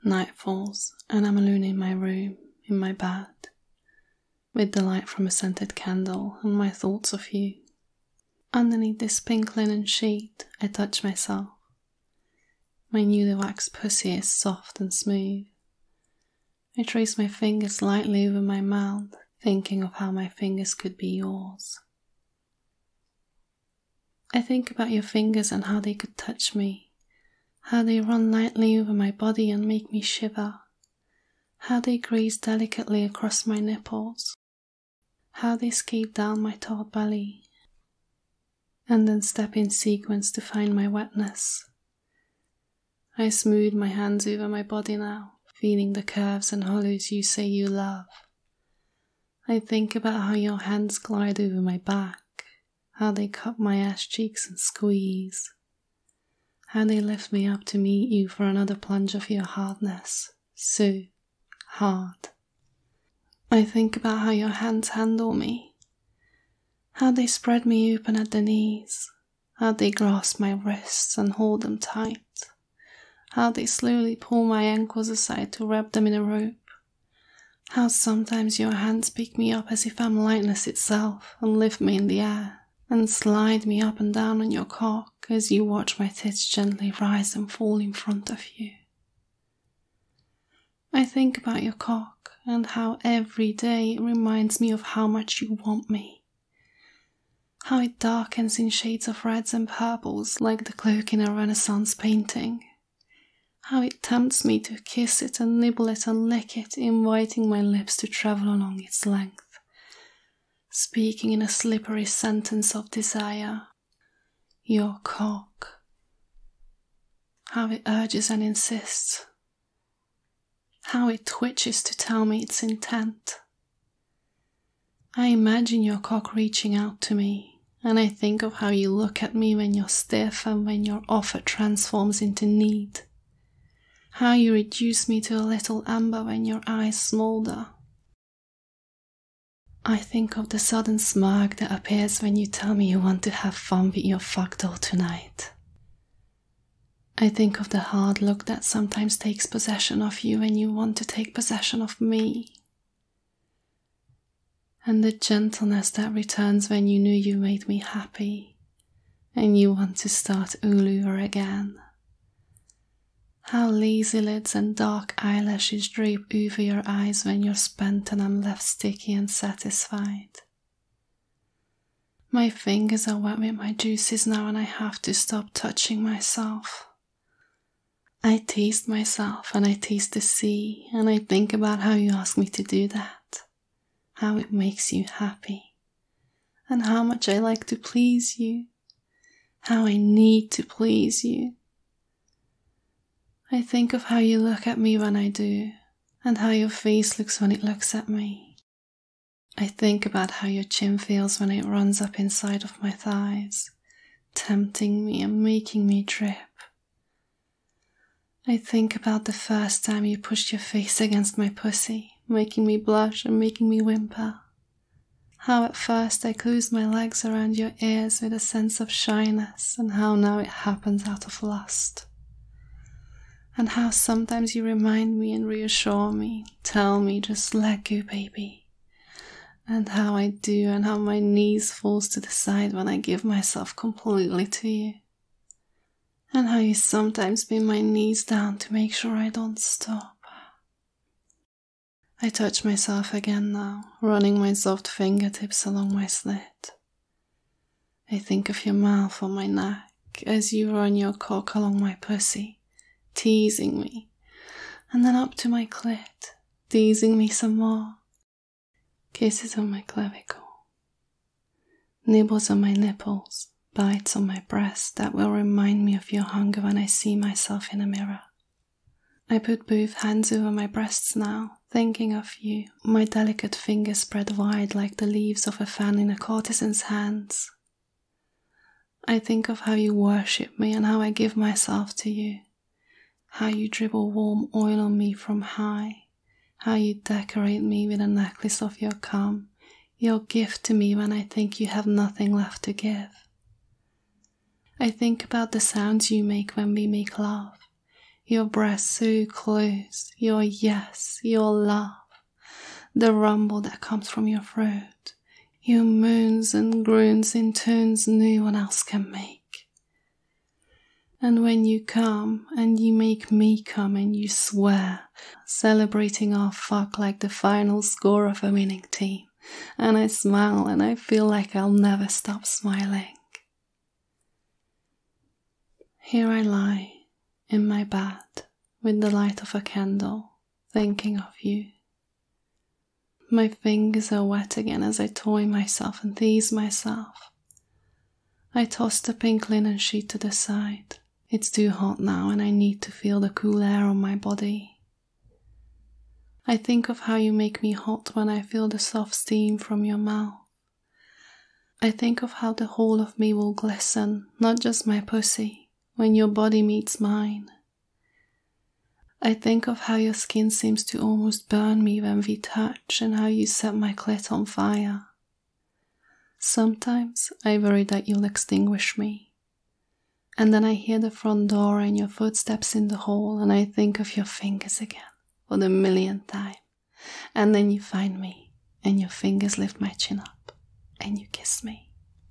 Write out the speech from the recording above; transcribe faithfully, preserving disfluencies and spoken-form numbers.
Night falls, and I'm alone in my room, in my bed, with the light from a scented candle and my thoughts of you. Underneath this pink linen sheet, I touch myself. My newly waxed pussy is soft and smooth. I trace my fingers lightly over my mouth, thinking of how my fingers could be yours. I think about your fingers and how they could touch me, how they run lightly over my body and make me shiver, how they graze delicately across my nipples, how they skate down my taut belly, and then step in sequence to find my wetness. I smooth my hands over my body now, feeling the curves and hollows you say you love. I think about how your hands glide over my back, how they cup my ass cheeks and squeeze, how they lift me up to meet you for another plunge of your hardness, so hard. I think about how your hands handle me, how they spread me open at the knees, how they grasp my wrists and hold them tight, how they slowly pull my ankles aside to wrap them in a rope, how sometimes your hands pick me up as if I'm lightness itself and lift me in the air, and slide me up and down on your cock as you watch my tits gently rise and fall in front of you. I think about your cock and how every day it reminds me of how much you want me, how it darkens in shades of reds and purples like the cloak in a Renaissance painting, how it tempts me to kiss it and nibble it and lick it, inviting my lips to travel along its length, speaking in a slippery sentence of desire. Your cock. How it urges and insists. How it twitches to tell me its intent. I imagine your cock reaching out to me, and I think of how you look at me when you're stiff and when your offer transforms into need. How you reduce me to a little ember when your eyes smolder. I think of the sudden smirk that appears when you tell me you want to have fun with your fuck doll tonight. I think of the hard look that sometimes takes possession of you when you want to take possession of me. And the gentleness that returns when you know you made me happy and you want to start all over again. How lazy lids and dark eyelashes drape over your eyes when you're spent and I'm left sticky and satisfied. My fingers are wet with my juices now and I have to stop touching myself. I taste myself and I taste the sea and I think about how you ask me to do that, how it makes you happy, and how much I like to please you, how I need to please you. I think of how you look at me when I do, and how your face looks when it looks at me. I think about how your chin feels when it runs up inside of my thighs, tempting me and making me drip. I think about the first time you pushed your face against my pussy, making me blush and making me whimper. How at first I closed my legs around your ears with a sense of shyness, and how now it happens out of lust. And how sometimes you remind me and reassure me, tell me just let go baby. And how I do and how my knees falls to the side when I give myself completely to you. And how you sometimes bring my knees down to make sure I don't stop. I touch myself again now, running my soft fingertips along my slit. I think of your mouth on my neck as you run your cock along my pussy, teasing me, and then up to my clit, teasing me some more. Kisses on my clavicle, nibbles on my nipples, bites on my breast that will remind me of your hunger when I see myself in a mirror. I put both hands over my breasts now, thinking of you, my delicate fingers spread wide like the leaves of a fan in a courtesan's hands. I think of how you worship me and how I give myself to you. How you dribble warm oil on me from high, how you decorate me with a necklace of your cum, your gift to me when I think you have nothing left to give. I think about the sounds you make when we make love, your breath so close, your yes, your love, the rumble that comes from your throat, your moans and groans in tones no one else can make. And when you come, and you make me come and you swear, celebrating our fuck like the final score of a winning team, and I smile and I feel like I'll never stop smiling. Here I lie, in my bed, with the light of a candle, thinking of you. My fingers are wet again as I toy myself and tease myself. I toss the pink linen sheet to the side. It's too hot now and I need to feel the cool air on my body. I think of how you make me hot when I feel the soft steam from your mouth. I think of how the whole of me will glisten, not just my pussy, when your body meets mine. I think of how your skin seems to almost burn me when we touch and how you set my clit on fire. Sometimes I worry that you'll extinguish me. And then I hear the front door and your footsteps in the hall and I think of your fingers again for the millionth time. And then you find me and your fingers lift my chin up and you kiss me.